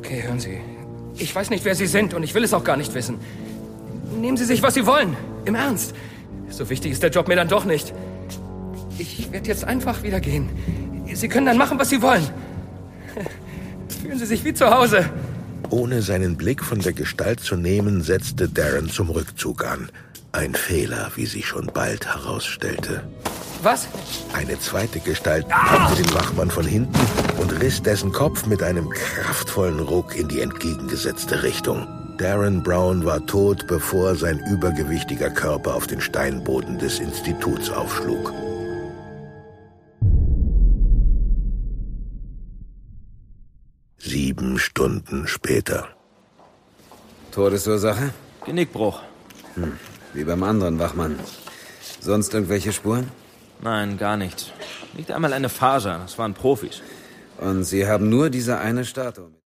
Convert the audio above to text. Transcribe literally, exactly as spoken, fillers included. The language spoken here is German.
Okay, hören Sie. Ich weiß nicht, wer Sie sind und ich will es auch gar nicht wissen. Nehmen Sie sich, was Sie wollen. Im Ernst. So wichtig ist der Job mir dann doch nicht. Ich werde jetzt einfach wieder gehen. Sie können dann machen, was Sie wollen. Fühlen Sie sich wie zu Hause. Ohne seinen Blick von der Gestalt zu nehmen, setzte Darren zum Rückzug an. Ein Fehler, wie sich schon bald herausstellte. Was? Eine zweite Gestalt packte den Wachmann von hinten und riss dessen Kopf mit einem kraftvollen Ruck in die entgegengesetzte Richtung. Darren Brown war tot, bevor sein übergewichtiger Körper auf den Steinboden des Instituts aufschlug. Sieben Stunden später. Todesursache? Genickbruch. Hm, wie beim anderen Wachmann. Sonst irgendwelche Spuren? Nein, gar nicht. Nicht einmal eine Faser, das waren Profis. Und Sie haben nur diese eine Statue?